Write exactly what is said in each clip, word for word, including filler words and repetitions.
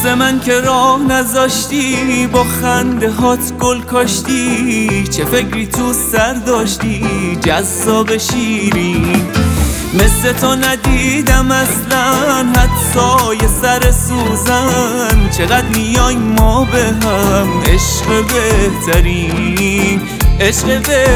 واسه من که راه نذاشتی، با خنده هات گل کاشتی، چه فکری تو سر داشتی جذاب شیرین. مثل تو ندیدم اصلا حتی یه سر سوزن، چقدر میایم ما به هم عشق بهترین، عشق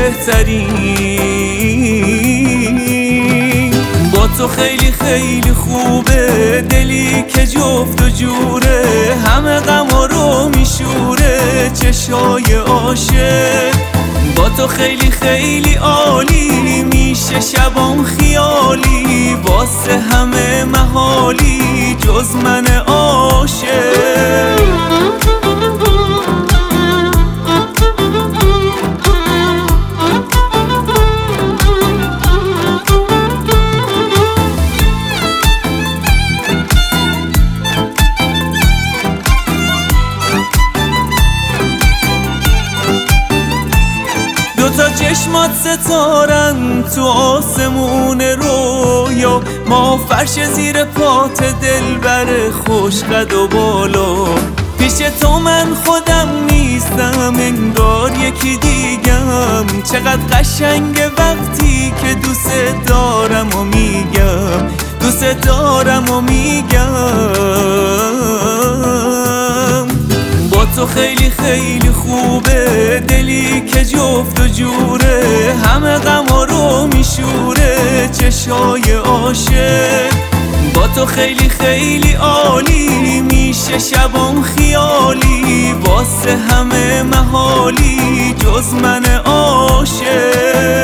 بهترین. با تو خیلی خیلی خوبه، دلی که جفت و جوره، همه غما رو میشوره چشای عاشق. با تو خیلی خیلی عالی میشه شبام خیالی، واسه همه محالی جز من عاشق. تا چشمات ستارن تو آسمون رویا، ما فرش زیر پات دلبر خوش قد و بالا. پیش تو من خودم نیستم انگار یکی دیگم، چقدر قشنگه وقتی که دوست دارم و میگم، دوست دارم و میگم. با تو خیلی خیلی خوبه، دلی که جفت و جوره، همه غما رو میشوره چشای عاشق. با تو خیلی خیلی عالی میشه شبام خیالی، واسه همه محالی جز من عاشق.